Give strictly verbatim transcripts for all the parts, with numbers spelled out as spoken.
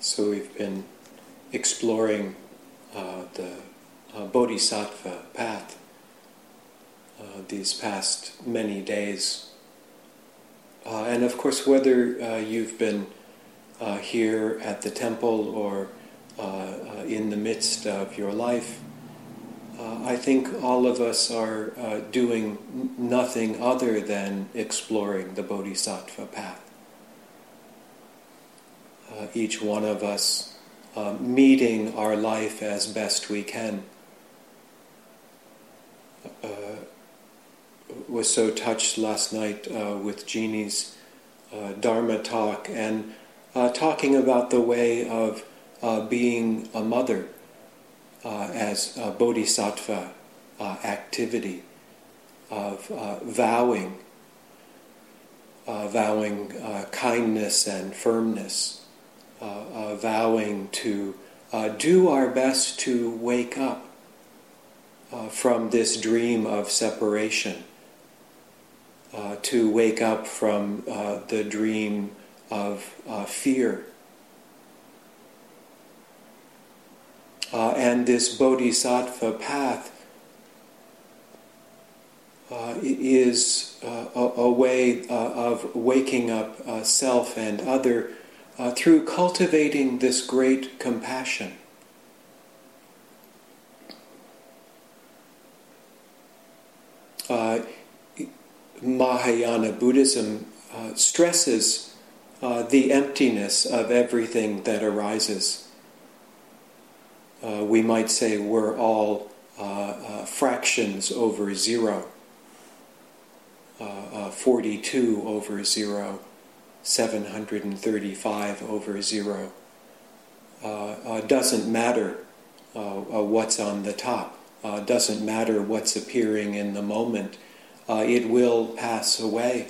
So we've been exploring uh, the uh, Bodhisattva path uh, these past many days. Uh, and of course, whether uh, you've been uh, here at the temple or uh, uh, in the midst of your life, uh, I think all of us are uh, doing n- nothing other than exploring the Bodhisattva path. Uh, each one of us uh, meeting our life as best we can. Uh, was so touched last night uh, with Jeannie's uh, Dharma talk and uh, talking about the way of uh, being a mother uh, as a bodhisattva uh, activity of uh, vowing, uh, vowing uh, kindness and firmness. Uh, uh, vowing to uh, do our best to wake up uh, from this dream of separation, uh, to wake up from uh, the dream of uh, fear. Uh, and this bodhisattva path uh, is uh, a, a way uh, of waking up uh, self and other Uh, through cultivating this great compassion. Uh, Mahayana Buddhism uh, stresses uh, the emptiness of everything that arises. Uh, we might say we're all uh, uh, fractions over zero, uh, uh, forty-two over zero. seven hundred thirty-five over zero. Uh, uh, doesn't matter uh, uh, what's on the top. Uh, doesn't matter what's appearing in the moment. Uh, it will pass away.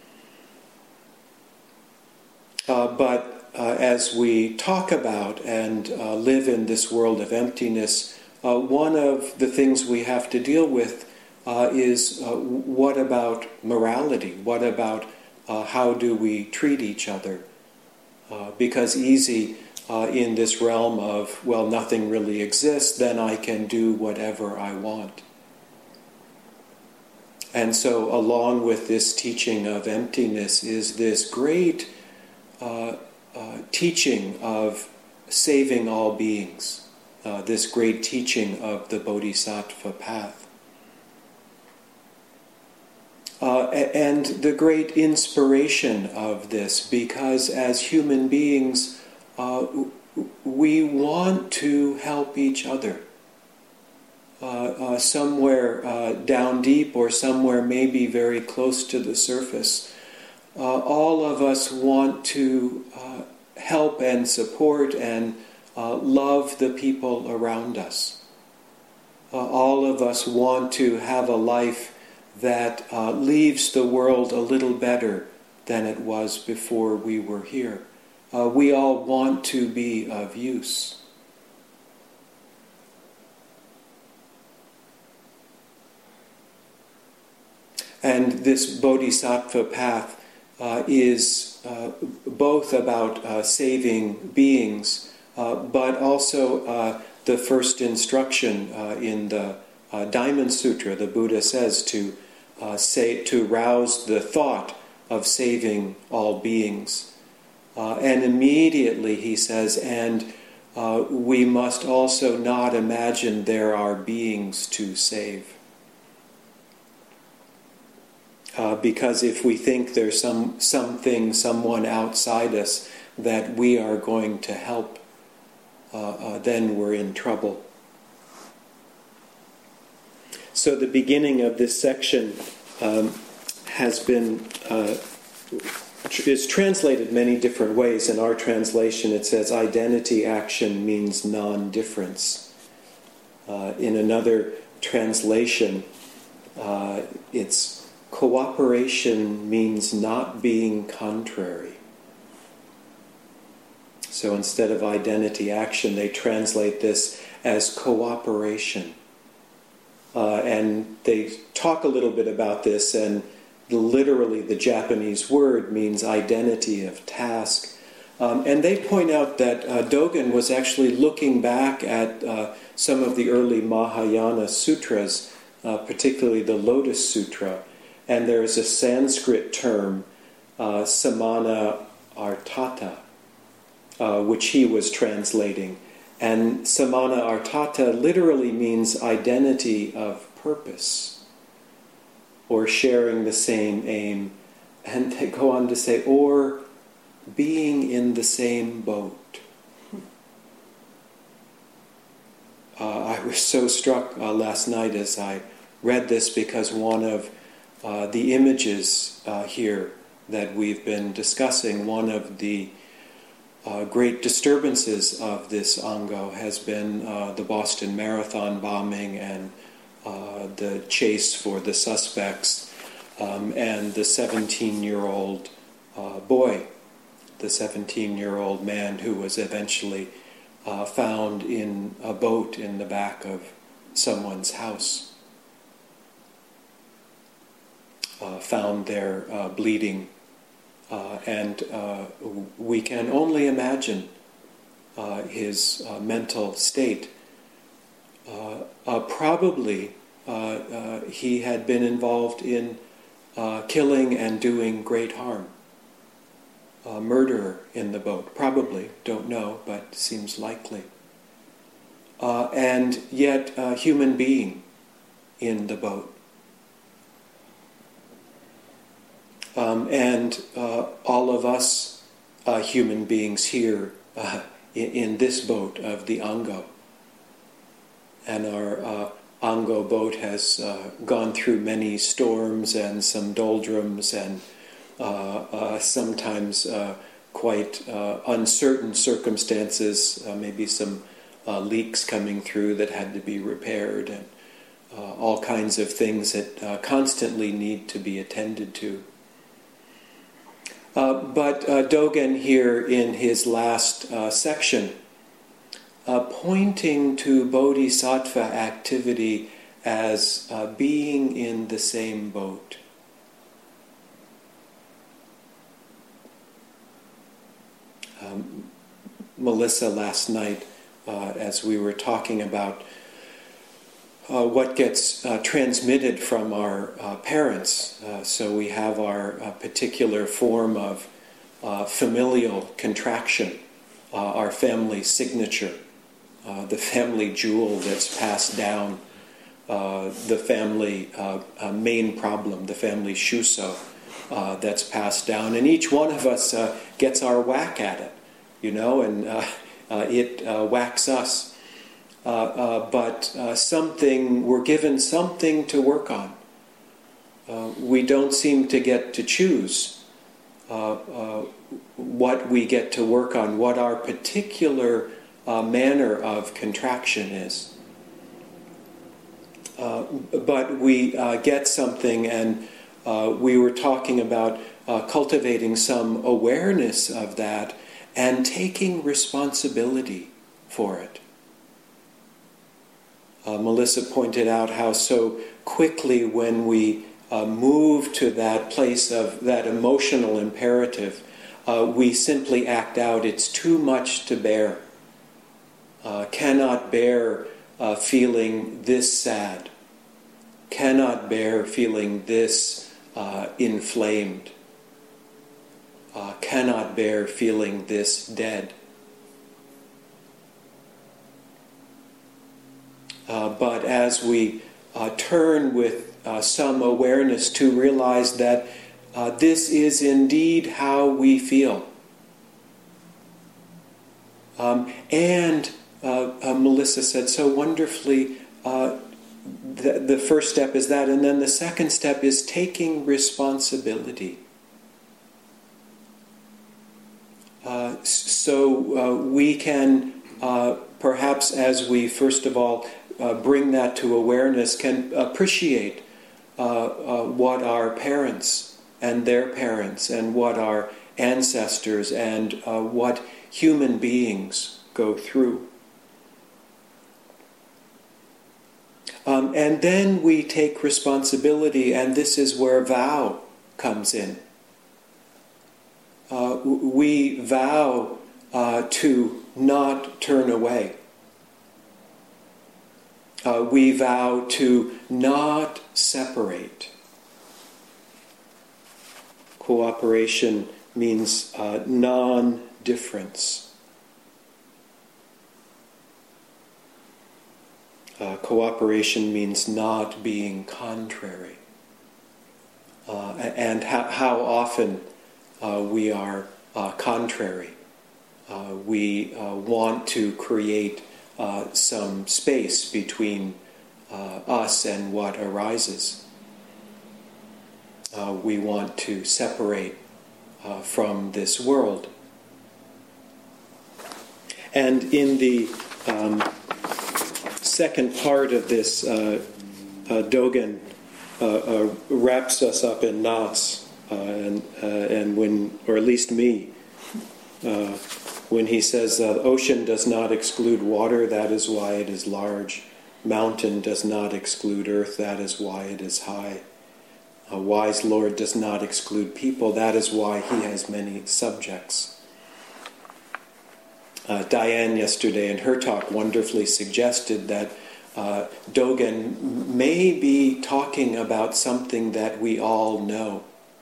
Uh, but uh, as we talk about and uh, live in this world of emptiness, uh, one of the things we have to deal with uh, is uh, what about morality? What about Uh, how do we treat each other? Uh, because easy uh, in this realm of, well, nothing really exists, then I can do whatever I want. And so along with this teaching of emptiness is this great uh, uh, teaching of saving all beings, uh, this great teaching of the Bodhisattva path. Uh, and the great inspiration of this, because as human beings, uh, we want to help each other. Uh, uh, somewhere uh, down deep or somewhere maybe very close to the surface, uh, all of us want to uh, help and support and uh, love the people around us. Uh, all of us want to have a life that uh, leaves the world a little better than it was before we were here. Uh, we all want to be of use. And this bodhisattva path uh, is uh, both about uh, saving beings, uh, but also uh, the first instruction uh, in the uh, Diamond Sutra, the Buddha says to Uh, say to rouse the thought of saving all beings. Uh, and immediately he says, and uh, we must also not imagine there are beings to save. Uh, because if we think there's some something, someone outside us that we are going to help, uh, uh, then we're in trouble. So the beginning of this section um, has been, uh, is translated many different ways. In our translation it says identity action means non-difference. Uh, in another translation uh, it's cooperation means not being contrary. So instead of identity action they translate this as cooperation. Uh, and they talk a little bit about this, and literally the Japanese word means identity of task, Um, and they point out that uh, Dogen was actually looking back at uh, some of the early Mahayana sutras, uh, particularly the Lotus Sutra, and there is a Sanskrit term, uh, samana artata, uh, which he was translating. And samana artata literally means identity of purpose, or sharing the same aim. And they go on to say, or being in the same boat. Uh, I was so struck uh, last night as I read this, because one of uh, the images uh, here that we've been discussing, one of the uh, great disturbances of this Ango has been uh, the Boston Marathon bombing and uh, the chase for the suspects, um, and the seventeen-year-old uh, boy, the seventeen-year-old man who was eventually uh, found in a boat in the back of someone's house, uh, found there uh, bleeding. Uh, and uh, we can only imagine uh, his uh, mental state. Uh, uh, probably uh, uh, he had been involved in uh, killing and doing great harm. A murderer in the boat, probably, don't know, but seems likely. Uh, and yet a human being in the boat. Um, and uh, all of us uh, human beings here uh, in, in this boat of the Ango. And our uh, Ango boat has uh, gone through many storms and some doldrums and uh, uh, sometimes uh, quite uh, uncertain circumstances, uh, maybe some uh, leaks coming through that had to be repaired, and uh, all kinds of things that uh, constantly need to be attended to. Uh, but uh, Dogen here in his last uh, section, uh, pointing to bodhisattva activity as uh, being in the same boat. Um, Melissa last night, uh, as we were talking about Uh, what gets uh, transmitted from our uh, parents. Uh, so we have our uh, particular form of uh, familial contraction, uh, our family signature, uh, the family jewel that's passed down, uh, the family uh, uh, main problem, the family shuso uh, that's passed down. And each one of us uh, gets our whack at it, you know, and uh, uh, it uh, whacks us. Uh, uh, but uh, something, we're given something to work on. Uh, we don't seem to get to choose uh, uh, what we get to work on, what our particular uh, manner of contraction is. Uh, but we uh, get something, and uh, we were talking about uh, cultivating some awareness of that and taking responsibility for it. Uh, Melissa pointed out how so quickly when we uh, move to that place of that emotional imperative, uh, we simply act out. It's too much to bear. Uh, cannot bear uh, feeling this sad. Cannot bear feeling this uh, inflamed. Uh, cannot bear feeling this dead. Uh, but as we uh, turn with uh, some awareness to realize that uh, this is indeed how we feel. Um, and uh, uh, Melissa said so wonderfully, uh, the, the first step is that, and then the second step is taking responsibility. Uh, so uh, we can uh, perhaps, as we first of all Uh, bring that to awareness, can appreciate uh, uh, what our parents and their parents and what our ancestors and uh, what human beings go through. Um, and then we take responsibility, and this is where vow comes in. uh, we vow uh, to not turn away. Uh, we vow to not separate. Cooperation means uh, non-difference. Uh, cooperation means not being contrary. Uh, and how, how often uh, we are uh, contrary. Uh, we uh, want to create uh, some space between uh, us and what arises. Uh, we want to separate uh, from this world. And in the um, second part of this, uh, uh, Dogen uh, uh, wraps us up in knots, uh, and uh, and when, or at least me, uh, when he says, uh, "Ocean does not exclude water, that is why it is large. Mountain does not exclude earth, that is why it is high. A wise Lord does not exclude people, that is why he has many subjects." Uh, Diane yesterday in her talk wonderfully suggested that uh, Dogen may be talking about something that we all know,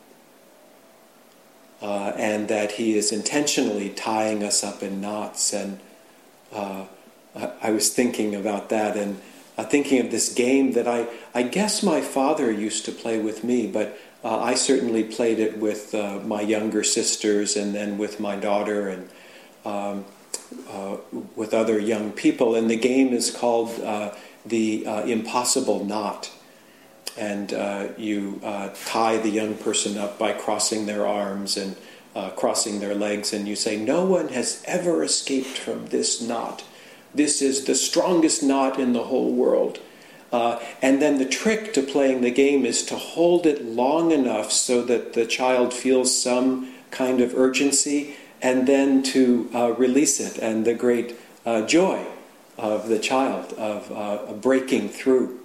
uh, and that he is intentionally tying us up in knots. And uh, I was thinking about that, and uh, thinking of this game that I, I guess my father used to play with me, but uh, I certainly played it with uh, my younger sisters, and then with my daughter, and um, Uh, with other young people. And the game is called uh, the uh, Impossible Knot. And uh, you uh, tie the young person up by crossing their arms and uh, crossing their legs, and you say, "No one has ever escaped from this knot. This is the strongest knot in the whole world." Uh, and then the trick to playing the game is to hold it long enough so that the child feels some kind of urgency, and then to uh, release it, and the great uh, joy of the child of uh, breaking through.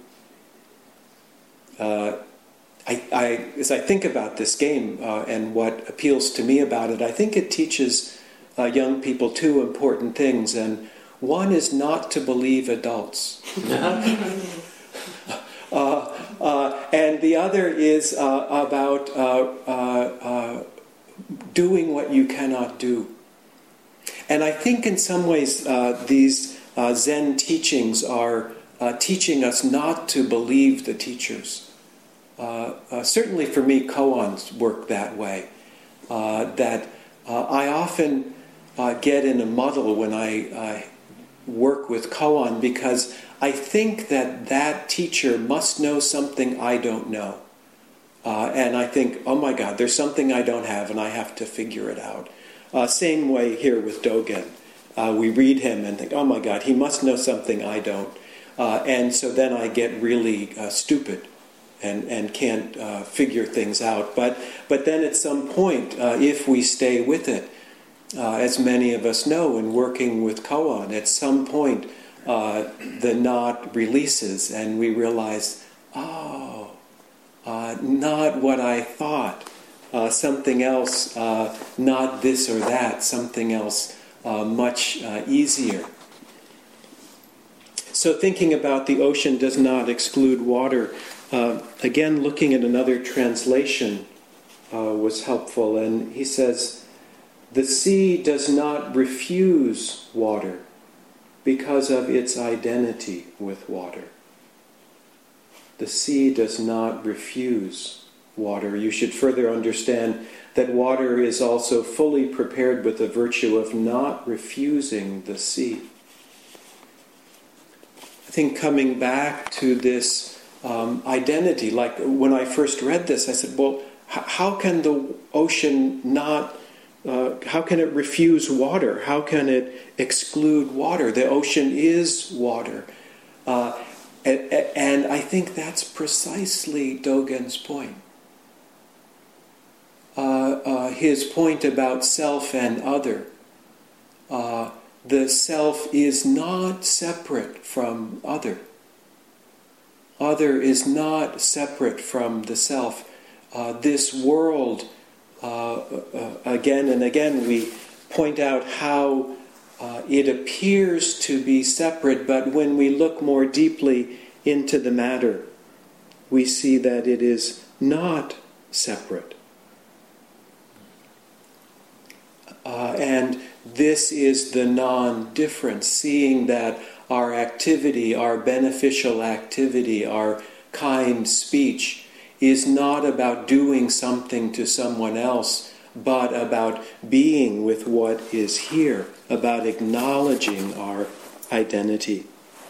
Uh, I, I, as I think about this game uh, and what appeals to me about it, I think it teaches uh, young people two important things, and one is not to believe adults. uh, uh, and the other is uh, about uh, uh, uh, doing what you cannot do. And I think in some ways uh, these uh, Zen teachings are uh, teaching us not to believe the teachers. Uh, uh, certainly for me, koans work that way. Uh, that uh, I often uh, get in a muddle when I uh, work with koan, because I think that that teacher must know something I don't know. Uh, and I think, oh my God, there's something I don't have, and I have to figure it out. Uh, same way here with Dogen. Uh, we read him and think, oh my God, he must know something I don't. Uh, and so then I get really uh, stupid and, and can't uh, figure things out. But, but then at some point, uh, if we stay with it, uh, as many of us know in working with koan, at some point uh, the knot releases, and we realize, oh, Uh, not what I thought, uh, something else, uh, not this or that, something else uh, much uh, easier. So thinking about the ocean does not exclude water, uh, again looking at another translation uh, was helpful, and he says, "The sea does not refuse water because of its identity with water." The sea does not refuse water. You should further understand that water is also fully prepared with the virtue of not refusing the sea. I think coming back to this um, identity, like when I first read this, I said, well, h- how can the ocean not, uh, how can it refuse water? How can it exclude water? The ocean is water. Uh, And I think that's precisely Dogen's point. Uh, uh, his point about self and other. Uh, the self is not separate from other. Other is not separate from the self. Uh, this world uh, uh, again and again we point out how uh, it appears to be separate, but when we look more deeply into the matter, we see that it is not separate. Uh, and this is the non-difference, seeing that our activity, our beneficial activity, our kind speech is not about doing something to someone else, but about being with what is here, about acknowledging our identity.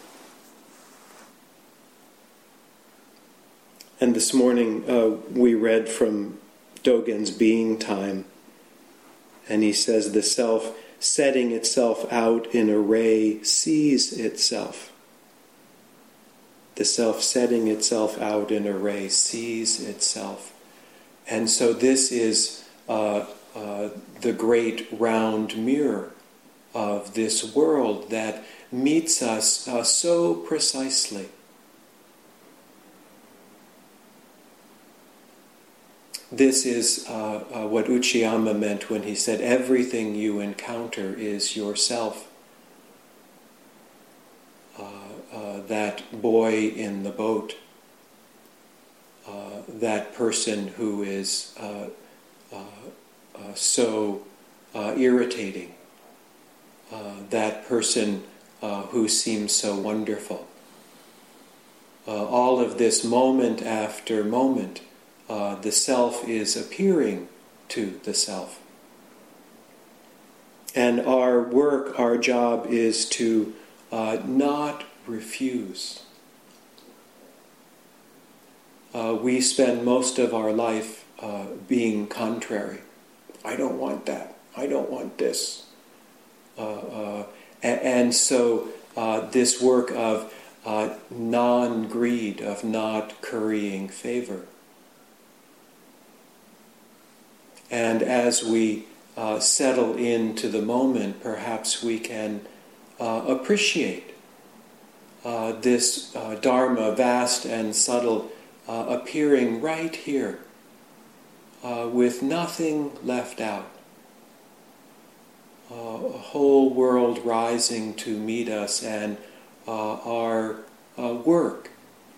And this morning uh, we read from Dogen's Being Time, and he says the self setting itself out in array sees itself. The self setting itself out in array sees itself. And so this is uh, uh, the great round mirror of this world that meets us uh, so precisely. This is uh, uh, what Uchiyama meant when he said, everything you encounter is yourself. Uh, uh, that boy in the boat, uh, that person who is uh, uh, uh, so uh, irritating, uh, that person uh, who seems so wonderful. Uh, all of this moment after moment, Uh, the self is appearing to the self. And our work, our job is to uh, not refuse. Uh, we spend most of our life uh, being contrary. I don't want that. I don't want this. Uh, uh, and, and so uh, this work of uh, non-greed, of not currying favor. And as we uh, settle into the moment, perhaps we can uh, appreciate uh, this uh, Dharma, vast and subtle, uh, appearing right here, uh, with nothing left out. Uh, a whole world rising to meet us, and uh, our uh, work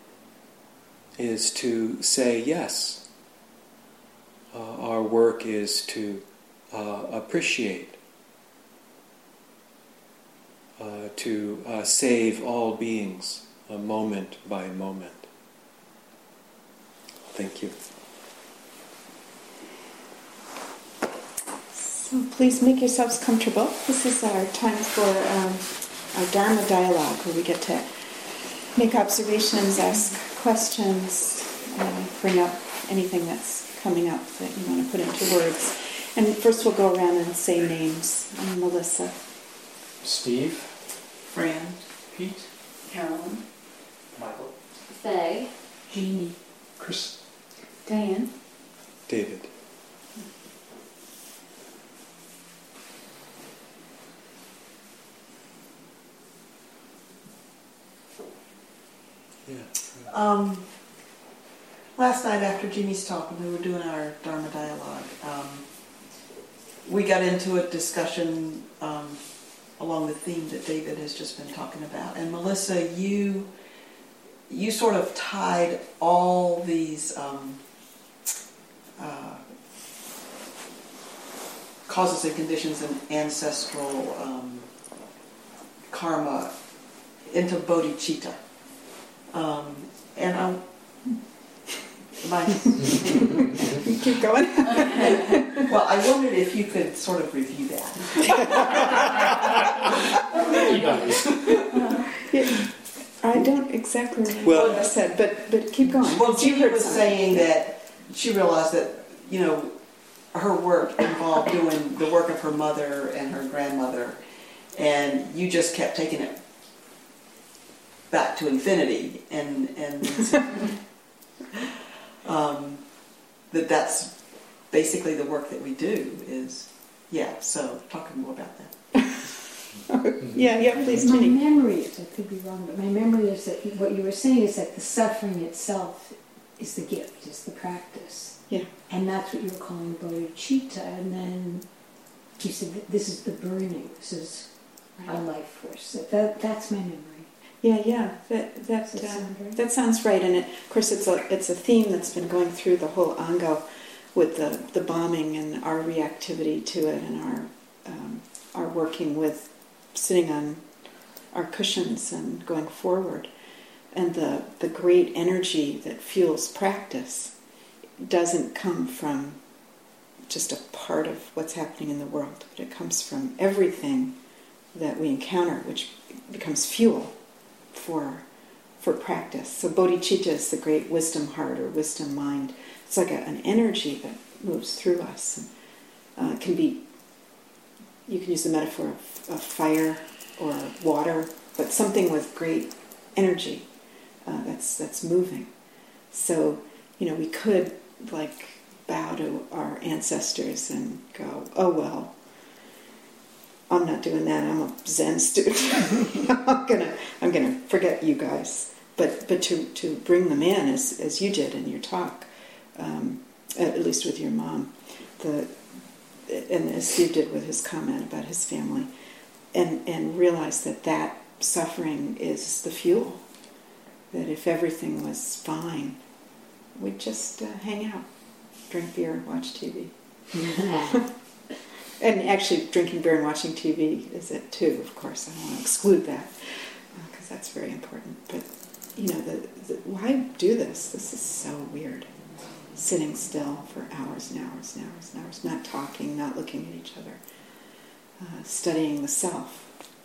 is to say yes. Uh, our work is to uh, appreciate, uh, to uh, save all beings uh, moment by moment. Thank you. So please make yourselves comfortable. This is our time for um, our Dharma dialogue, where we get to make observations, ask questions, uh, bring up anything that's coming up that you want to put into words. And first we'll go around and say names. I'm Melissa. Steve. Fran. Pete. Carolyn. Michael. Faye. Jeannie. Chris. Diane. David. Yeah. Um, last night after Jeannie's talk, when we were doing our Dharma dialogue, um, we got into a discussion um, along the theme that David has just been talking about. And Melissa, you you sort of tied all these um, uh, causes and conditions and ancestral um, karma into bodhicitta. Um, and I, my, Keep going. well, I wondered if you could sort of review that. uh, yeah, I don't exactly remember Well, what I said, but but keep going. Well, You Jeannie heard was something. saying that she realized that, you know, her work involved doing the work of her mother and her grandmother, and you just kept taking it back to infinity, and and um, that that's basically the work that we do is, yeah, so talking more about that. Yeah, yeah, please, My Jenny. memory is, I could be wrong, but my memory is that what you were saying is that the suffering itself is the gift, is the practice. Yeah. and that's what you were calling bodhicitta, and then you said that this is the burning, this is Right. a life force. That, that that's my memory. Yeah, yeah, that that Does that uh, sound right? that sounds right. And it, of course, it's a it's a theme that's been going through the whole Ango, with the, the bombing and our reactivity to it, and our um, our working with sitting on our cushions and going forward, and the the great energy that fuels practice doesn't come from just a part of what's happening in the world, but it comes from everything that we encounter, which becomes fuel for for practice. So bodhicitta is the great wisdom heart or wisdom mind. It's like a, an energy that moves through us. And, uh, it can be, you can use the metaphor of, of fire or water, but something with great energy uh, that's that's moving. So, you know, we could like bow to our ancestors and go, oh well, I'm not doing that. I'm a Zen student. I'm gonna, I'm gonna forget you guys. But, but to, to bring them in as as you did in your talk, um, at least with your mom, the and as Steve did with his comment about his family, and and realize that that suffering is the fuel. That if everything was fine, we'd just uh, hang out, drink beer, watch T V. And actually, drinking beer and watching T V is it too, of course. I don't want to exclude that, because uh, that's very important. But, you know, the, the, why do this? This is so weird. Sitting still for hours and hours and hours and hours, not talking, not looking at each other, uh, studying the self.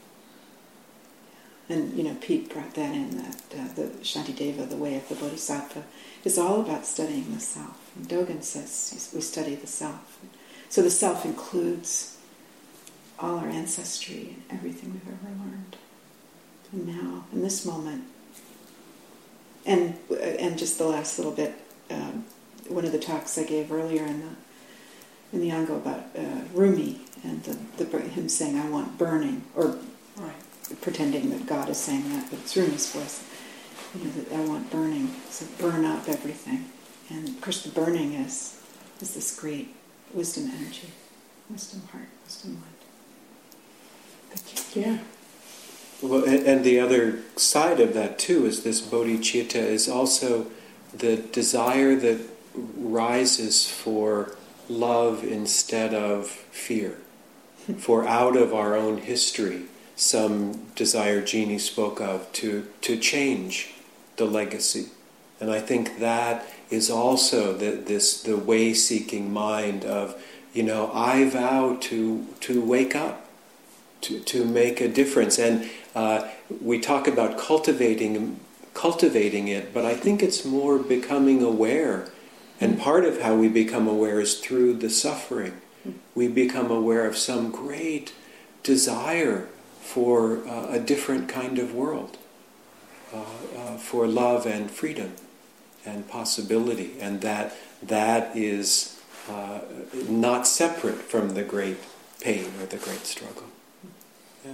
And, you know, Pete brought that in, that uh, the Shantideva, the way of the Bodhisattva, is all about studying the self. And Dogen says we study the self. So the self includes all our ancestry and everything we've ever learned. And now, in this moment, and and just the last little bit, um, one of the talks I gave earlier in the in the Ango about uh, Rumi and the, the him saying, "I want burning," or Right. pretending that God is saying that, but it's Rumi's voice. You know, that I want burning, so burn up everything. And of course, the burning is is this great wisdom energy, wisdom heart, wisdom mind. Thank you. Yeah. Well, and, and the other side of that too is this bodhicitta is also the desire that rises for love instead of fear, for out of our own history, some desire Jeannie spoke of to, to change the legacy. And I think that is also the, this the way-seeking mind of, you know, I vow to to wake up, to to make a difference. And uh, we talk about cultivating cultivating it, but I think it's more becoming aware. And part of how we become aware is through the suffering. We become aware of some great desire for uh, a different kind of world, uh, uh, for love and freedom and possibility, and that that is uh, not separate from the great pain or the great struggle. Yeah.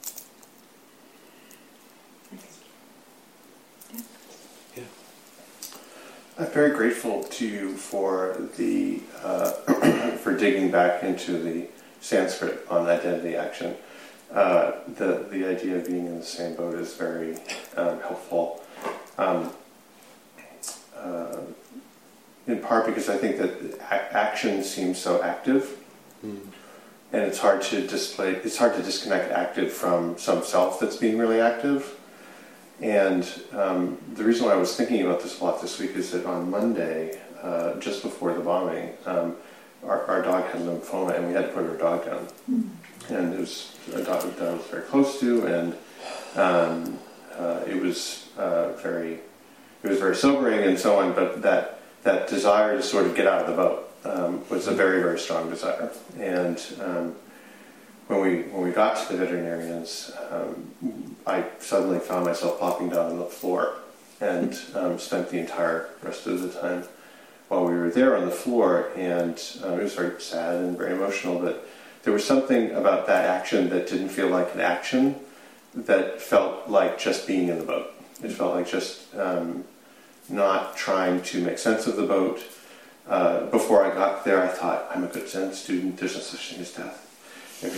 Yeah. I'm very grateful to you for the uh, for digging back into the Sanskrit on identity action. Uh, the the idea of being in the same boat is very um, helpful. Um, uh, in part because I think that a- action seems so active, mm. and it's hard to display. It's hard to disconnect active from some self that's being really active. And um, the reason why I was thinking about this a lot this week is that on Monday, uh, just before the bombing, um, our, our dog had lymphoma, and we had to put our dog down. Mm. And it was a dog that I was very close to, and um, uh, it was uh, very, it was very sobering and so on. But that that desire to sort of get out of the boat um, was a very very strong desire. And um, when we when we got to the veterinarians, um, I suddenly found myself plopping down on the floor, and um, spent the entire rest of the time while we were there on the floor. And um, it was very sad and very emotional, but there was something about that action that didn't feel like an action, that felt like just being in the boat. It felt like just um, not trying to make sense of the boat, uh, before I got there, I thought, I'm a good Zen student, there's no such thing as death. so,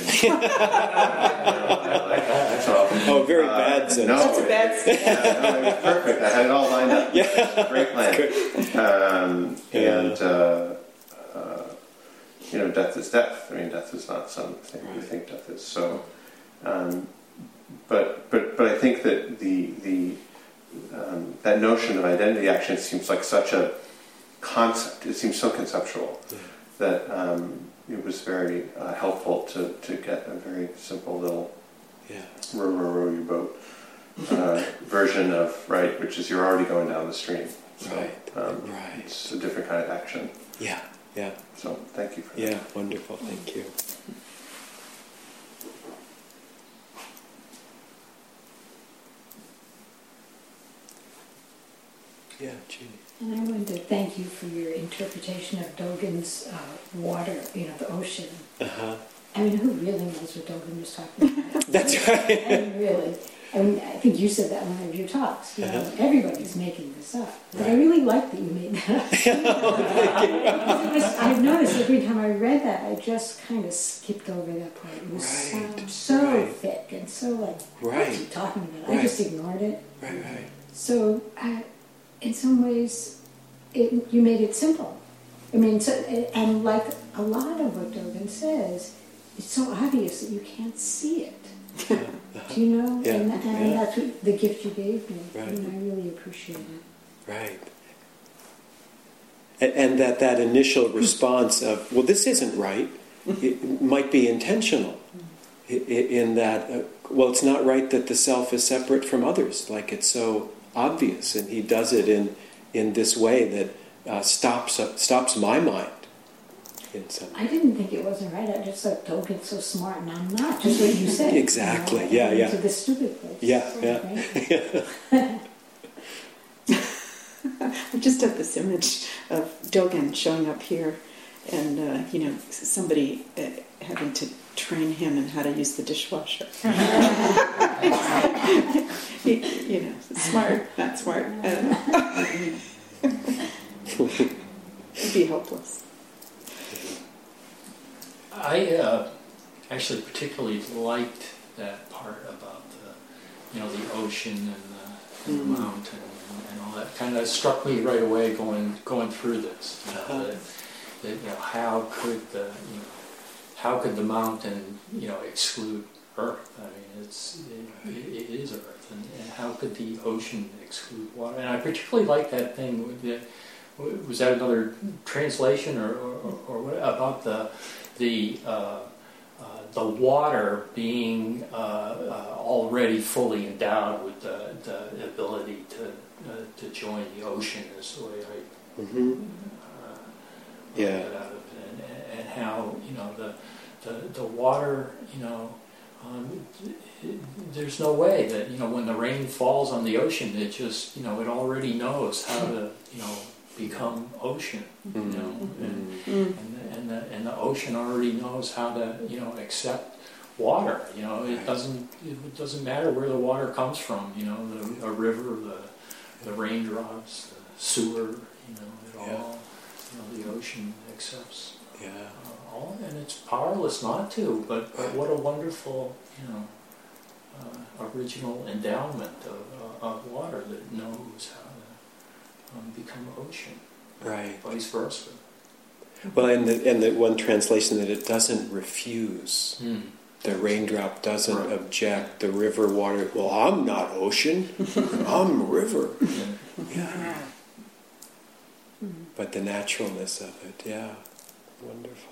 Oh, very uh, bad Zen. No, That's a bad it, yeah, no, it was perfect. I had it all lined up. Yeah. Great plan. Um, Yeah. and, uh, uh, you know, death is death. I mean, death is not something we think death is. So, um, but, but, but I think that the, the, um, that notion of identity action seems like such a concept. It seems so conceptual Yeah. that um, it was very uh, helpful to, to get a very simple little Yeah. row, row, row your boat uh, version of, right, which is you're already going down the stream. So, Right. um, Right. It's a different kind of action. Yeah. Yeah. So thank you for that. Yeah. Wonderful. Thank you. Yeah, Jeannie. And I wanted to thank you for your interpretation of Dogen's uh, water, you know, the ocean. Uh-huh. I mean, who really knows what Dogen was talking about? That's right. I mean, really. I mean, I think you said that in one of your talks. You know, Uh-huh. everybody's making this up. But I Right. really like that you made that up. It was- I've noticed every time I read that, I just kind of skipped over that part. It was Right, so, so right. thick and so like, what's Right. he talking about? I Right. just ignored it. Right, right. So, uh, in some ways, it, you made it simple. I mean, so, and like a lot of what Dogen says, it's so obvious that you can't see it. Do you know? Yeah, And, and yeah. that's what, the gift you gave me. Right. And I really appreciate it. Right. And, and that, that initial response of, well, this isn't right, it might be intentional i- i- in that, uh, well, it's not right that the self is separate from others, like it's so obvious, and he does it in, in this way that uh, stops, uh, stops my mind in some I didn't think it wasn't right. I just thought Dogen's so smart and I'm not. Just what you said. Exactly. You know, Yeah, I went yeah. To the stupid place. Yeah, So yeah. great. I just have this image of Dogen showing up here and, uh, you know, somebody uh, having to train him in how to use the dishwasher. you, you know, smart, not smart. Uh, it'd be hopeless. I uh, actually particularly liked that part about the, you know, the ocean and the, and the Mm. mountain and, and all that. Kind of struck me right away going going through this. You know, Uh-huh. that, that, you know, how could the, you know, how could the mountain, you know, exclude Earth? I mean, it's it, it is Earth, and, and how could the ocean exclude water? And I particularly like that thing with the, was that another translation or, or, or what about the the uh, uh, the water being uh, uh, already fully endowed with the, the ability to uh, to join the ocean is the way I Mm-hmm. uh, Yeah. looked at it, and, and how you know the the, the water, you know. Um, it, there's no way that, you know, when the rain falls on the ocean, it just, you know, it already knows how to, you know, become ocean, you know, and, Mm. and, the, and, the, and the ocean already knows how to, you know, accept water, you know, it doesn't, it doesn't matter where the water comes from, you know, the, a river, the, the raindrops, the sewer, you know, it all, you know, the ocean accepts. Yeah. Uh, all, and it's powerless not to, but, but what a wonderful, you know, uh, original endowment of, uh, of water that knows how to um, become ocean, Right. vice versa. Well, and the, and the one translation that it doesn't refuse. Mm. The raindrop doesn't Right. object. The river water, well, I'm not ocean. I'm river. Yeah. Yeah. But the naturalness of it, yeah. Wonderful.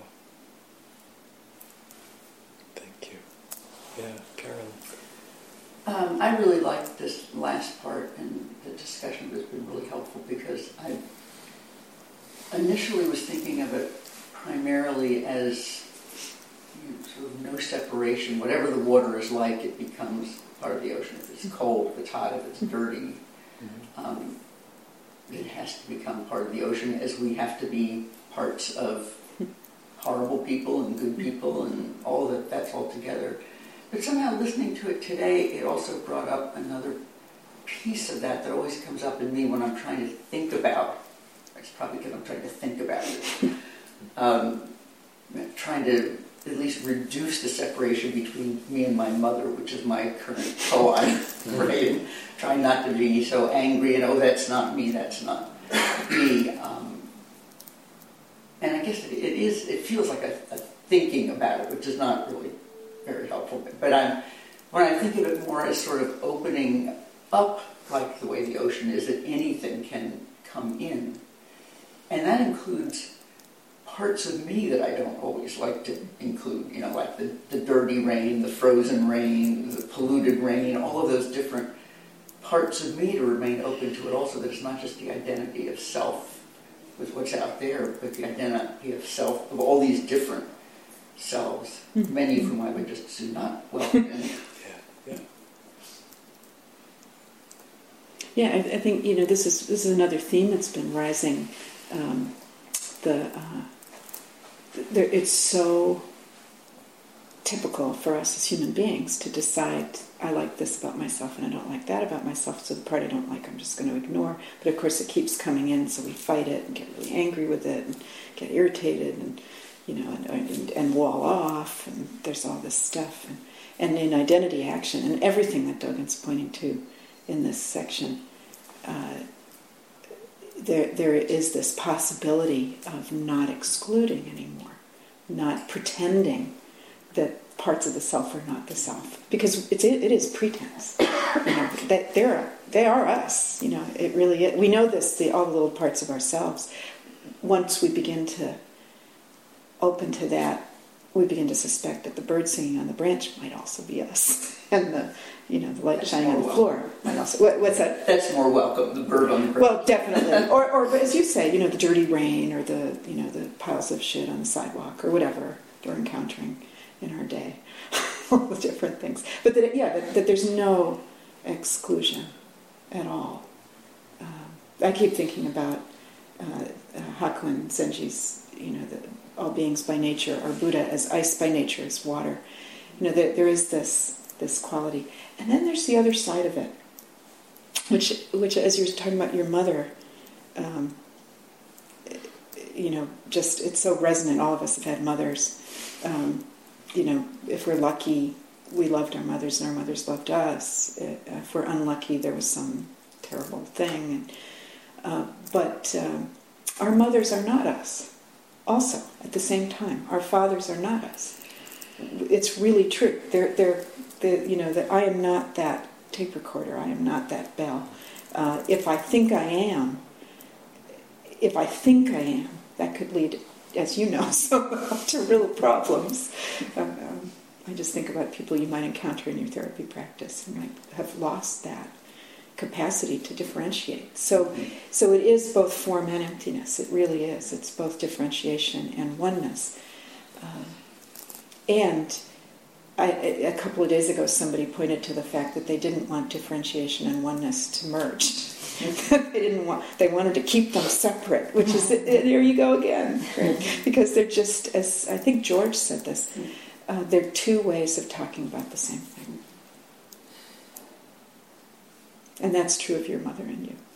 Thank you. Yeah, Carolyn. Um, I really liked this last part, and the discussion has been really helpful because I initially was thinking of it primarily as, you know, sort of no separation. Whatever the water is like, it becomes part of the ocean. If it's cold, if it's hot, if it's dirty, um, it has to become part of the ocean, as we have to be parts of horrible people and good people and all that. That's all together. But somehow listening to it today, it also brought up another piece of that that always comes up in me when I'm trying to think about it's probably because I'm trying to think about it. Um, trying to at least reduce the separation between me and my mother, which is my current koan, right? And trying not to be so angry and, oh, that's not me, that's not me. Um, and I guess it, it is, it feels like a, a thinking about it, which is not really very helpful. But I'm, when I think of it more as sort of opening up, like the way the ocean is, that anything can come in. And that includes parts of me that I don't always like to include, you know, like the, the dirty rain, the frozen rain, the polluted rain, all of those different parts of me to remain open to it also, that it's not just the identity of self with what's out there, but the identity of self, of all these different selves, mm-hmm. many of whom I would just do not welcome in. Yeah, yeah. I, I think, you know, this is this is another theme that's been rising. Um, the uh, there, it's so typical for us as human beings to decide, I like this about myself and I don't like that about myself, so the part I don't like I'm just going to ignore. But of course it keeps coming in, so we fight it and get really angry with it and get irritated and, you know, and, and, and wall off, and there's all this stuff. And, and in identity action, and everything that Dogen's pointing to in this section, uh, there there is this possibility of not excluding anymore, not pretending that parts of the self are not the self, because it's it, it is pretense. You know, that they're they are us. You know, it really is. We know this. The all the little parts of ourselves. Once we begin to open to that, we begin to suspect that the bird singing on the branch might also be us, and the you know the light That's shining on the welcome. floor might also. What, what's that? That's more welcome. The bird on the branch. Well, definitely. Or, or as you say, you know, the dirty rain, or the you know the piles of shit on the sidewalk, or whatever we're encountering in our day, all the different things. But that, yeah, that, that there's no exclusion at all. Um, I keep thinking about uh, uh, Hakuin Zenji's, you know, the, all beings by nature are Buddha, as ice by nature is water. You know, there, there is this this quality, and then there's the other side of it, which, which as you're talking about your mother, um, you know, just it's so resonant. All of us have had mothers. Um, you know, if we're lucky, we loved our mothers and our mothers loved us. If we're unlucky, there was some terrible thing. And, uh, but um, our mothers are not us. Also, at the same time, our fathers are not us. It's really true. They're, they're, they're, you know, that I am not that tape recorder. I am not that bell. Uh, if I think I am, if I think I am, that could lead, as you know, so to real problems. Um, um, I just think about people you might encounter in your therapy practice and might have lost that capacity to differentiate. So, so it is both form and emptiness. It really is. It's both differentiation and oneness. Um, and I, a couple of days ago, somebody pointed to the fact that they didn't want differentiation and oneness to merge. they didn't want. They wanted to keep them separate, which is there you go again, right? Because they're just, as I think George said this, uh, they're two ways of talking about the same thing, and that's true of your mother and you.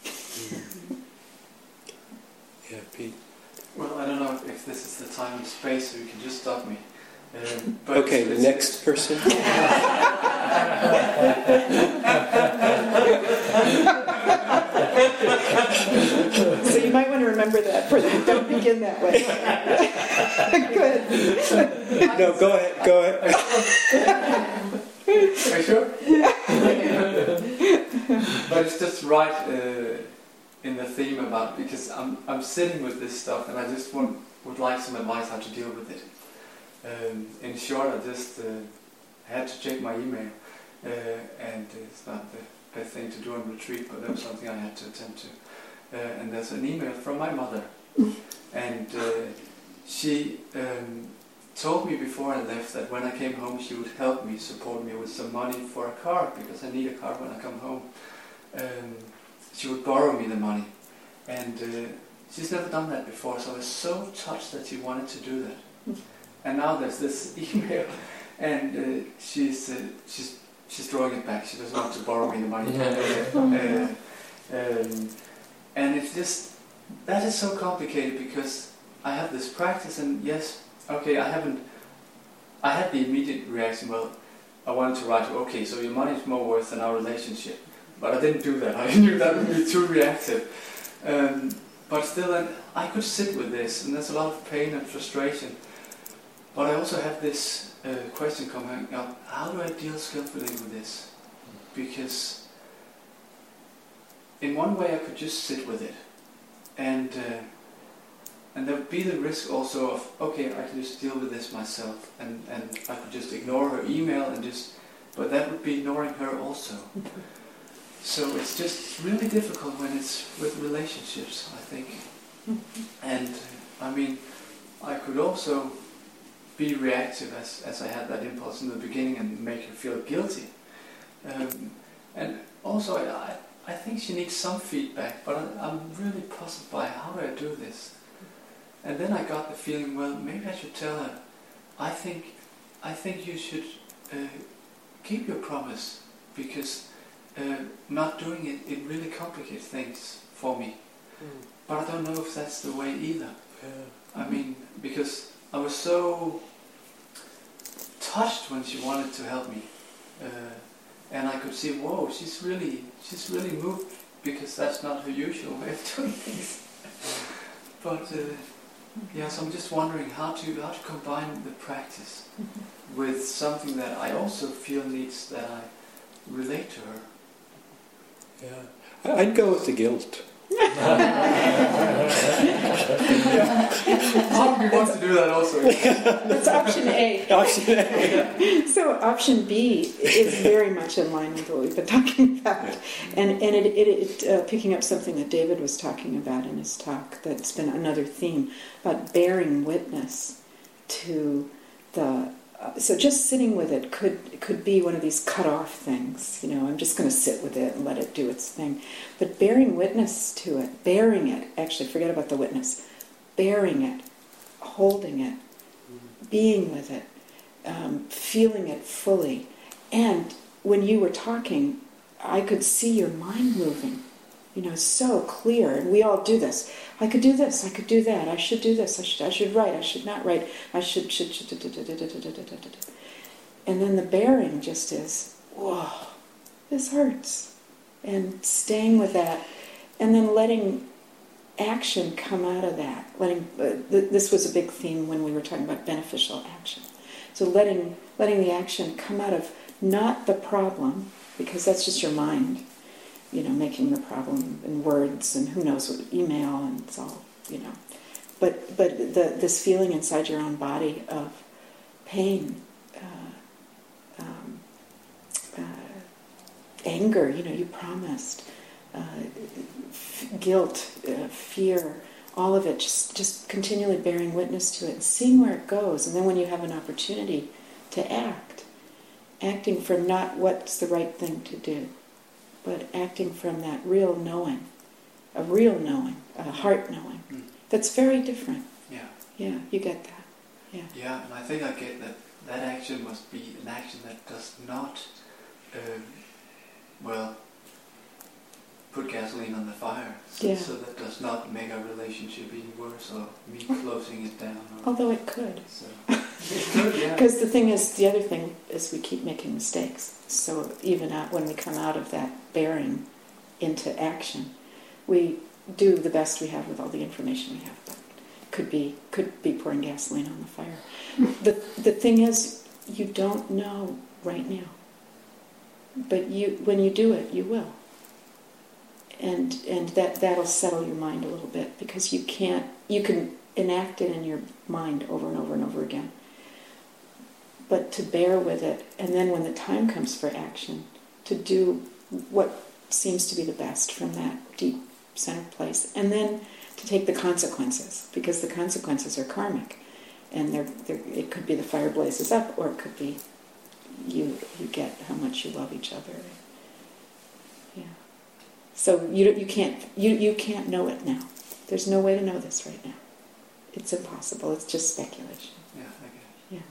Yeah, Pete. Well, I don't know if this is the time and space, so you can just stop me. Um, but Okay, it's, the next person. So you might want to remember that. For them. Don't begin that way. Good. No, go ahead. Go ahead. Are you sure? But it's just right uh, in the theme about, because I'm I'm sitting with this stuff and I just want would like some advice how to deal with it. Um, in short, I just uh, had to check my email, uh, and it's not the best thing to do on retreat, but that was something I had to attend to. Uh, and there's an email from my mother, and uh, she um, told me before I left that when I came home she would help me, support me with some money for a car, because I need a car when I come home. Um, she would borrow me the money, and uh, she's never done that before, so I was so touched that she wanted to do that. And now there's this email, and uh, she's uh, she's she's throwing it back. She doesn't want to borrow me the money. uh, um, and it's just that is so complicated because I have this practice, and yes, okay, I haven't. I had the immediate reaction. Well, I wanted to write, okay, so your money is more worth than our relationship, but I didn't do that. I knew that would be too reactive. Um, but still, then I could sit with this, and there's a lot of pain and frustration. But I also have this uh, question coming up: how do I deal skillfully with this? Because in one way, I could just sit with it. And uh, and there would be the risk also of, okay, I can just deal with this myself, and, and I could just ignore her email and just, but that would be ignoring her also. So it's just really difficult when it's with relationships, I think. And I mean, I could also be reactive as, as I had that impulse in the beginning and make her feel guilty. Um, and also I, I I think she needs some feedback, but I, I'm really puzzled by how do I do this. And then I got the feeling, well, maybe I should tell her, I think, I think you should uh, keep your promise, because uh, not doing it, it really complicates things for me. Mm. But I don't know if that's the way either. Yeah. I mean, because I was so touched when she wanted to help me. Uh, And I could see, whoa, she's really, she's really moved, because that's not her usual way of doing things. But uh, yeah, so I'm just wondering how to how to combine the practice with something that I also feel needs that I relate to her. Yeah, I'd go with the guilt. Somebody wants to do that also. That's option A. Option A. So option B is very much in line with what we've been talking about, yeah. and and it, it, it uh, picking up something that David was talking about in his talk. That's been another theme about bearing witness to the. Uh, so just sitting with it could could be one of these cut-off things. You know, I'm just going to sit with it and let it do its thing. But bearing witness to it, bearing it, actually forget about the witness, bearing it, holding it, being with it, um, feeling it fully. And when you were talking, I could see your mind moving, you know, so clear. And we all do this. I could do this, I could do that, I should do this, I should I should write, I should not write, I should, should, should, and then the bearing just is, whoa, this hurts. And staying with that, and then letting action come out of that. Letting uh, th- this was a big theme when we were talking about beneficial action. So letting letting the action come out of not the problem, because that's just your mind, you know, making the problem in words and who knows what email, and it's all, you know. But but the this feeling inside your own body of pain, uh, um, uh, anger, you know, you promised, uh, f- guilt, uh, fear, all of it, just, just continually bearing witness to it and seeing where it goes. And then when you have an opportunity to act, acting from not what's the right thing to do, but acting from that real knowing, a real knowing, a heart knowing. Mm. That's very different. Yeah. Yeah, you get that. Yeah. Yeah, and I think I get that that action must be an action that does not, um, well, put gasoline on the fire. So, yeah. so that does not make our relationship even worse, or me closing it down. Or, although it could. So. It could, yeah. Because the thing is, the other thing is we keep making mistakes. So even out, when we come out of that bearing into action, we do the best we have with all the information we have. But could be could be pouring gasoline on the fire. the The thing is, you don't know right now. But you, when you do it, you will. And and that that'll settle your mind a little bit, because you can't you can enact it in your mind over and over and over again. But to bear with it, and then when the time comes for action, to do what seems to be the best from that deep centered place, and then to take the consequences, because the consequences are karmic, and they're, they're, it could be the fire blazes up, or it could be you you get how much you love each other. Yeah. So you you can't you you can't know it now. There's no way to know this right now. It's impossible. It's just speculation. Yeah. Okay.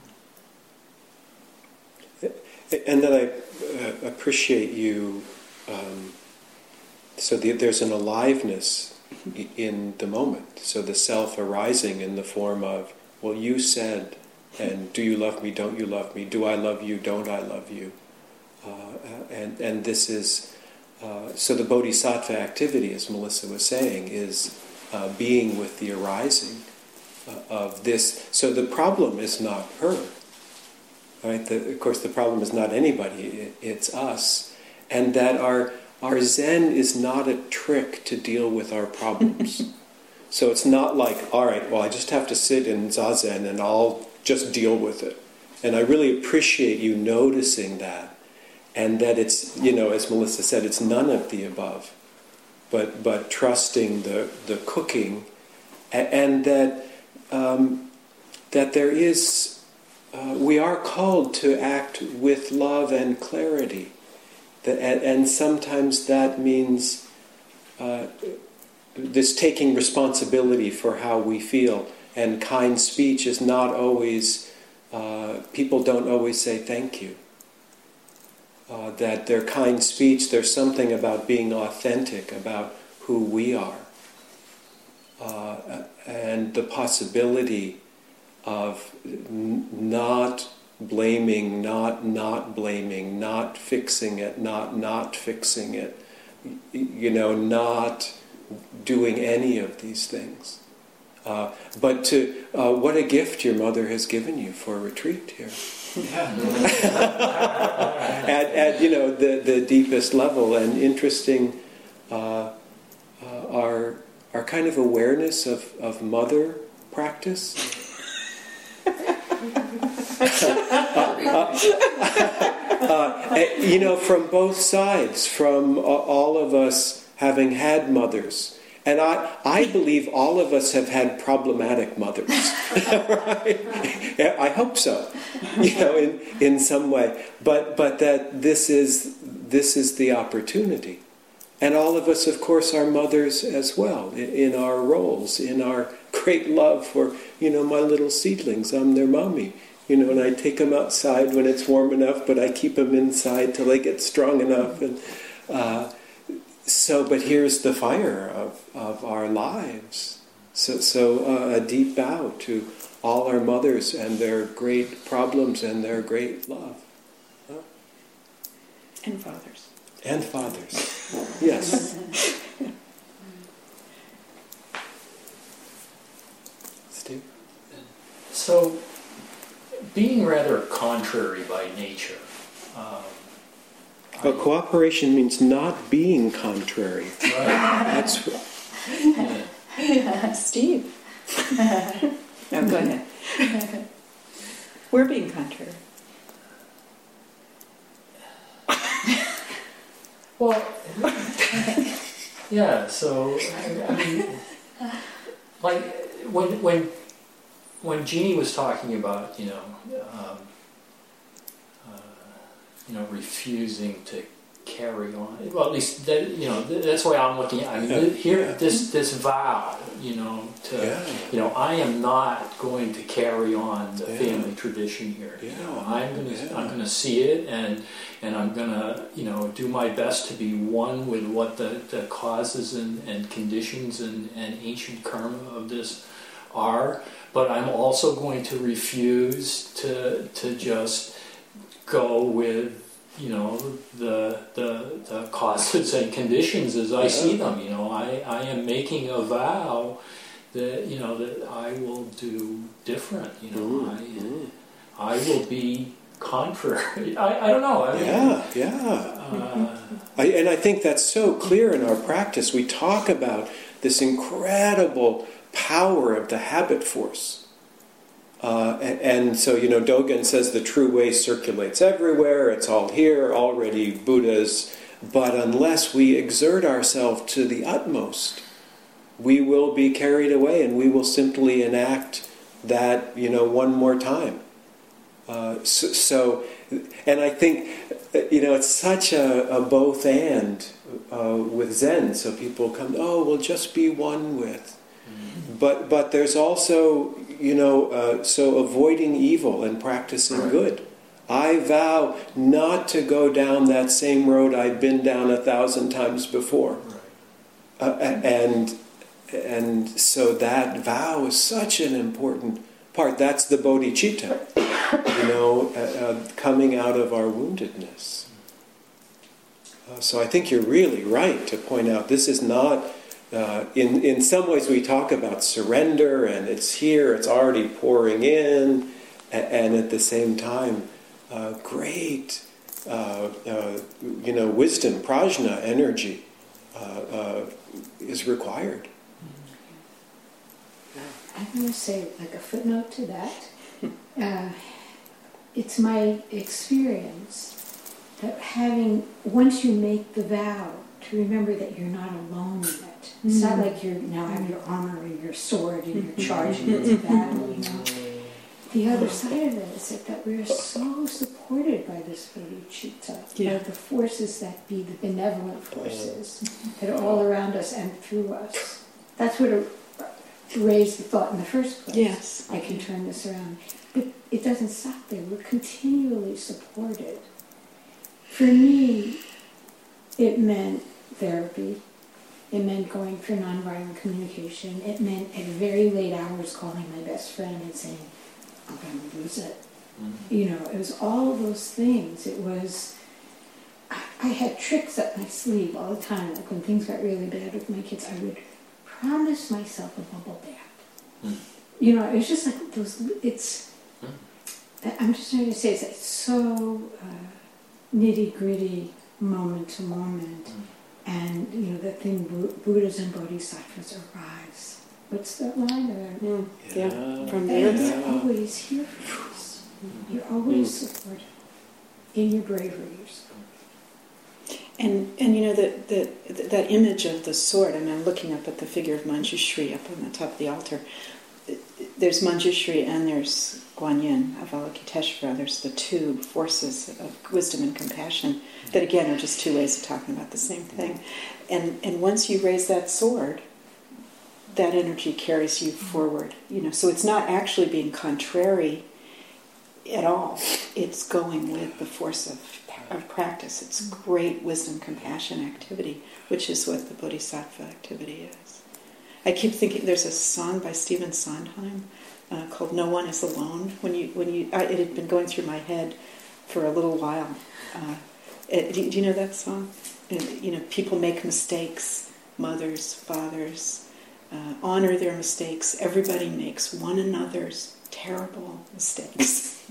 Yeah. And then I uh, appreciate you. Um, so the, there's an aliveness in the moment. So the self arising in the form of, well, you said, and do you love me, don't you love me, do I love you, don't I love you? Uh, and, and this is, uh, so the bodhisattva activity, as Melissa was saying, is uh, being with the arising uh, of this. So the problem is not her. Right? The, of course, the problem is not anybody, it, it's us. And that our our Zen is not a trick to deal with our problems. So it's not like, all right, well, I just have to sit in Zazen and I'll just deal with it. And I really appreciate you noticing that. And that it's, you know, as Melissa said, it's none of the above. But but trusting the, the cooking, and, and that, um, that there is... Uh, we are called to act with love and clarity. That, and, and sometimes that means uh, this taking responsibility for how we feel. And kind speech is not always, uh, people don't always say thank you. Uh, that their kind speech, there's something about being authentic, about who we are. Uh, and the possibility of n- not blaming, not not blaming, not fixing it, not not fixing it, y- you know, not doing any of these things. Uh, but to uh, what a gift your mother has given you for a retreat here. at, at you know the, the deepest level, and interesting uh, uh, our our kind of awareness of, of mother practice. uh, uh, you know, from both sides, from uh, all of us having had mothers. And I, I believe all of us have had problematic mothers. Right? I hope so, you know, in, in some way. But but that this is this is the opportunity. And all of us, of course, are mothers as well, in, in our roles, in our great love for, you know, my little seedlings. I'm their mommy. You know, and I take them outside when it's warm enough, but I keep them inside till they get strong enough. And uh, so, but here's the fire of, of our lives. So, so uh, a deep bow to all our mothers and their great problems and their great love. Huh? And fathers. And fathers. Yes. Steve? So, being rather contrary by nature. Um, But cooperation means not being contrary. Right. That's Yeah. Steve. No, go ahead. We're being contrary. Well, yeah. So I mean, like when when when Jeannie was talking about, you know, um, uh, you know, refusing to carry on. Well, at least that, you know, that's why I'm looking at. I mean, Yeah. here, this this vow, you know, to Yeah. you know, I am not going to carry on the Yeah. family tradition here. Yeah. You know, I'm gonna Yeah. I'm gonna see it, and and I'm gonna, you know, do my best to be one with what the, the causes and, and conditions and, and ancient karma of this are. But I'm also going to refuse to to just go with, you know, the the, the causes and conditions as I Yeah. see them. You know, I, I am making a vow that, you know, that I will do different. You know, Mm, I mm. I will be contrary. I, I don't know. I mean, Yeah, yeah. uh, I, and I think that's so clear in our practice. We talk about this incredible power of the habit force. Uh, and, and so, you know, Dogen says the true way circulates everywhere. It's all here, already Buddha's. But unless we exert ourselves to the utmost, we will be carried away and we will simply enact that, you know, one more time. Uh, so, so, and I think, you know, it's such a, a both and uh, with Zen. So people come, oh, we'll just be one with. Mm-hmm. But but there's also, you know, uh, so avoiding evil and practicing right. good. I vow not to go down that same road I've been down a thousand times before. right. Uh, and and so that vow is such an important part. That's the bodhicitta, you know, uh, uh, coming out of our woundedness. Uh, so I think you're really right to point out this is not, uh, in, in some ways we talk about surrender and it's here, it's already pouring in, and, and at the same time, uh, great, uh, uh, you know, wisdom, prajna, energy uh, uh, is required. I'm going to say, like a footnote to that, uh, it's my experience that having, once you make the vow, to remember that you're not alone in it. It's mm-hmm. not like you now have your armor and your sword and you're charging into battle, you know. The other side of it is that, that we're so supported by this bodhicitta, yeah. by the forces that be, the benevolent forces that are all around us and through us. That's what a, raised the thought in the first place. Yes. I can turn this around. But it doesn't stop there. We're continually supported. For me, it meant therapy. It meant going for nonviolent communication. It meant at very late hours calling my best friend and saying, I'm going to lose it. Mm-hmm. You know, it was all of those things. It was, I, I had tricks up my sleeve all the time. Like when things got really bad with my kids, I would promise myself a bubble bath. Mm. You know, it was just like those, it's, mm. I'm just trying to say, it's like so uh, nitty-gritty, moment to moment. Mm. And, you know, that thing, Buddhas and Bodhisattvas arise. What's that line there? Mm. Yeah. yeah, from there. And yeah. you're always here for us. Mm. You're always mm. supported in your braveries. And and you know that that that image of the sword. I mean, I'm looking up at the figure of Manjushri up on the top of the altar. There's Manjushri and there's Guanyin, Avalokiteshvara. There's the two forces of wisdom and compassion that again are just two ways of talking about the same thing. And and once you raise that sword, that energy carries you forward. You know, so it's not actually being contrary at all. It's going with the force of of practice. It's great wisdom, compassion activity, which is what the bodhisattva activity is. I keep thinking there's a song by Stephen Sondheim uh, called "No One Is Alone." When you, when you, I, it had been going through my head for a little while. Uh, it, do, do you know that song? And, you know, people make mistakes. Mothers, fathers, uh, honor their mistakes. Everybody makes one another's terrible mistakes.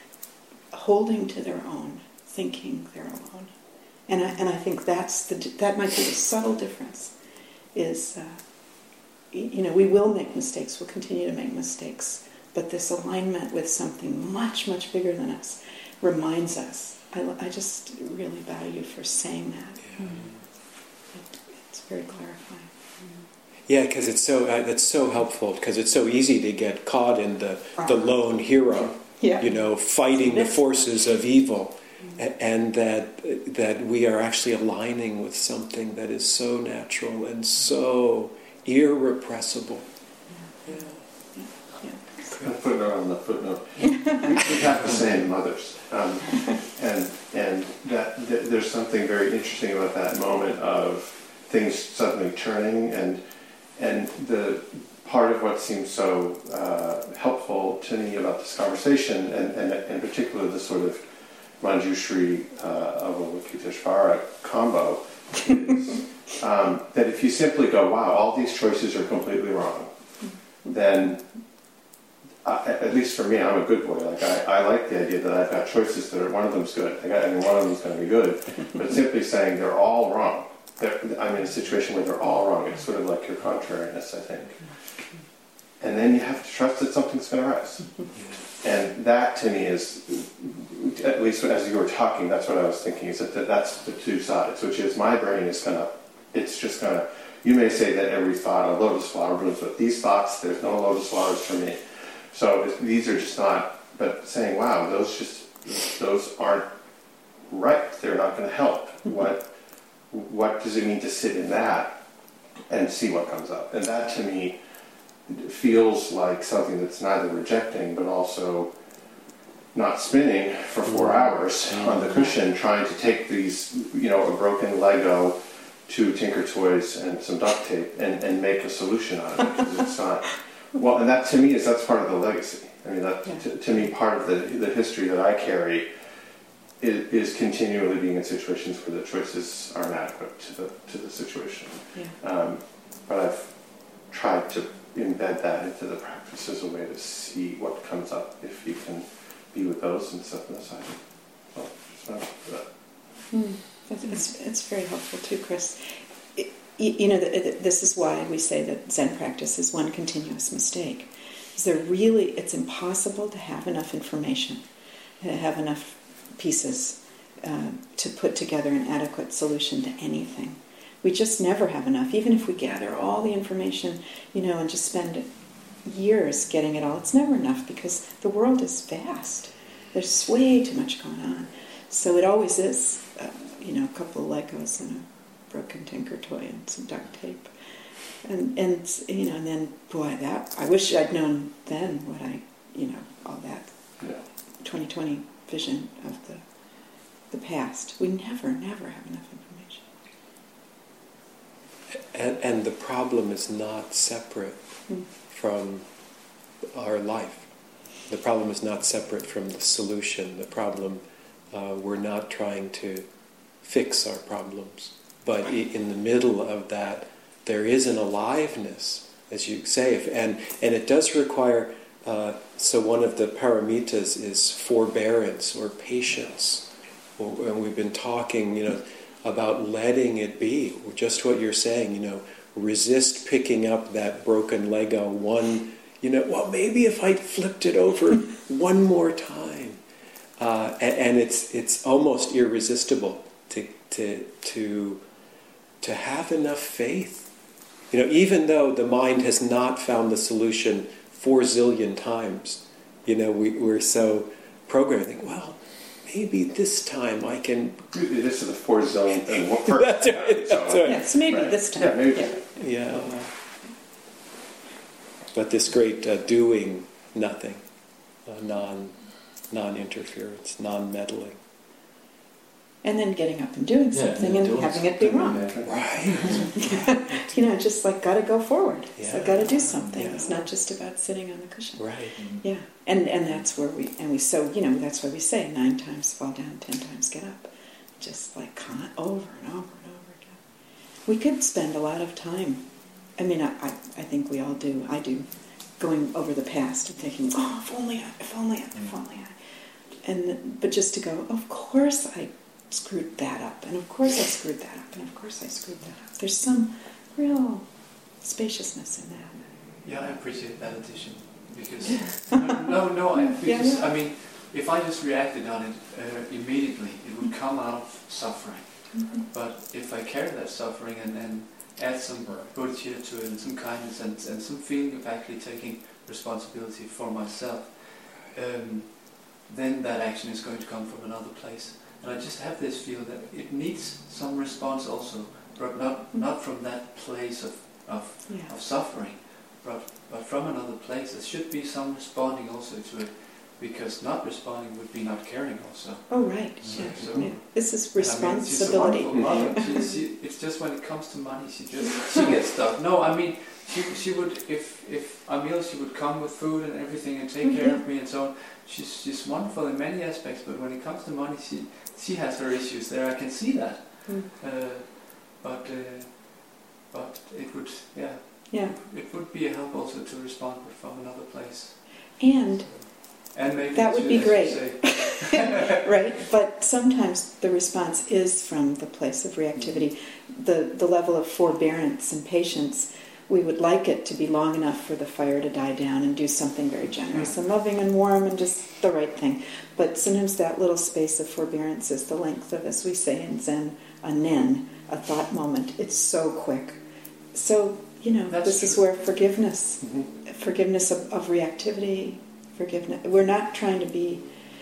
Holding to their own. Thinking they're alone, and I, and I think that's the that might be the subtle difference. Is uh, you know we will make mistakes, we'll continue to make mistakes, but this alignment with something much much bigger than us reminds us. I, I just really value for saying that. Yeah. Mm-hmm. It, it's very clarifying. Mm-hmm. Yeah, because it's so uh, that's so helpful because it's so easy to get caught in the the lone hero. Yeah. You know, fighting the forces of evil. And that that we are actually aligning with something that is so natural and so irrepressible. Yeah. Yeah. Yeah. A footnote on the footnote. we, we have the same mothers, um, and and that, that there's something very interesting about that moment of things suddenly turning, and and the part of what seems so uh, helpful to me about this conversation, and, and in particular the sort of Manjushri uh, Avalokiteshvara combo is um, that if you simply go, wow, all these choices are completely wrong, then uh, at least for me, I'm a good boy. Like I, I like the idea that I've got choices that are, one of them's good. I got, I mean, one of them's going to be good, but simply saying they're all wrong. They're, I'm in a situation where they're all wrong. It's sort of like your contrariness, I think. And then you have to trust that something's going to rise. And that, to me, is, at least as you were talking, that's what I was thinking, is that that's the two sides, which is my brain is going to, it's just going to, you may say that every thought, a lotus flower blooms, but these thoughts, there's no lotus flowers for me. So these are just not, but saying, wow, those just, those aren't right. They're not going to help. What, what does it mean to sit in that and see what comes up? And that, to me, feels like something that's neither rejecting but also not spinning for four hours on the cushion trying to take these, you know, a broken Lego two Tinker Toys and some duct tape and, and make a solution out of it, because it's not. Well, and that to me is that's part of the legacy. I mean, that Yeah. to, to me part of the the history that I carry is, is continually being in situations where the choices are inadequate to the to the situation. Yeah. Um, but I've tried to embed that into the practice as a way to see what comes up if you can be with those and set them aside. Well, just wanted to offer that. Mm. It's, it's, it's very helpful too, Chris. It, you, you know, the, the, this is why we say that Zen practice is one continuous mistake. Is there really, it's impossible to have enough information, to have enough pieces uh, to put together an adequate solution to anything. We just never have enough. Even if we gather all the information, you know, and just spend years getting it all, it's never enough because the world is vast. There's way too much going on. So it always is, uh, you know, a couple of Legos and a broken Tinker Toy and some duct tape. And, and you know, and then, boy, that, I wish I'd known then what I, you know, all that Yeah. twenty twenty vision of the the past. We never, never have enough information. And, and the problem is not separate Mm. from our life. The problem is not separate from the solution. The problem, uh, we're not trying to fix our problems. But i- in the middle of that, there is an aliveness, as you say, if, and, and it does require, uh, so one of the paramitas is forbearance or patience. And we've been talking, you know, about letting it be, just what you're saying, you know, resist picking up that broken Lego one, you know, well, maybe if I flipped it over one more time. Uh, and, and it's it's almost irresistible to to to to have enough faith. You know, even though the mind has not found the solution four zillion times, you know, we, we're so programmed, think, well, maybe this time I can... This is the four zone thing. Well, That's right, that's right. Yes, maybe Right. this time. Yeah, maybe. Yeah. Yeah. But this great uh, doing nothing, uh, non, non-interference, non-meddling. And then getting up and doing Yeah, something and and doing having it be something, wrong. yeah. Right. You know, just like got to go forward. So Yeah. got to do something. Yeah. It's not just about sitting on the cushion. Right. Yeah, and and that's where we and we so you know that's why we say nine times fall down, ten times get up, just like con- over and over and over again. We could spend a lot of time. I mean, I, I I think we all do. I do, going over the past and thinking, oh, if only I, if only I, if only I, and but just to go, of course I screwed that up, and of course I screwed that up, and of course I screwed that up. There's some real spaciousness in that. Yeah, I appreciate that addition because no, no, I, because Yeah. I mean, if I just reacted on it uh, immediately, it would come out of suffering. Mm-hmm. But if I carry that suffering and then add some bodhicitta to it and some kindness and, and some feeling of actually taking responsibility for myself, um, then that action is going to come from another place. And I just have this feel that it needs some response also, but not not from that place of of, Yeah. of suffering, but but from another place. There should be some responding also to it, because not responding would be not caring also. Oh, right. So- Yeah. so- Yeah. This is And I mean, she's a responsibility. wonderful mother. She, she, it's just when it comes to money, she just she gets stuff. No, I mean, she she would if if Emil, she would come with food and everything and take care of me and so on. She's she's wonderful in many aspects, but when it comes to money, she she has her issues there. I can see that, Mm. uh, but uh, but it would yeah Yeah. it would be a help also to respond from another place. And And maybe That would to, be as you great. say, right, but sometimes the response is from the place of reactivity. The the level of forbearance and patience, we would like it to be long enough for the fire to die down and do something very generous and loving and warm and just the right thing. But sometimes that little space of forbearance is the length of, as we say in Zen, a nen, a thought moment. It's so quick. So, you know, That's this is true. where forgiveness, Mm-hmm. forgiveness of, of reactivity, forgiveness. We're not trying to be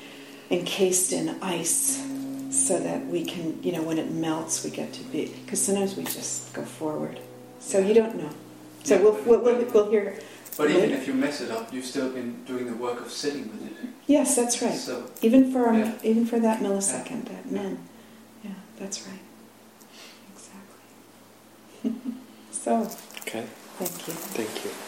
encased in ice so that we can, you know, when it melts, we get to be. Because sometimes we just go forward. So you don't know. So Yeah, we'll, but- we'll, we'll, we'll hear. But even later. if you mess it up, you've still been doing the work of sitting with it. Yes, that's right. So Even for Yeah. even for that millisecond, that min. Yeah, that's right. Exactly. So, Okay, thank you. thank you.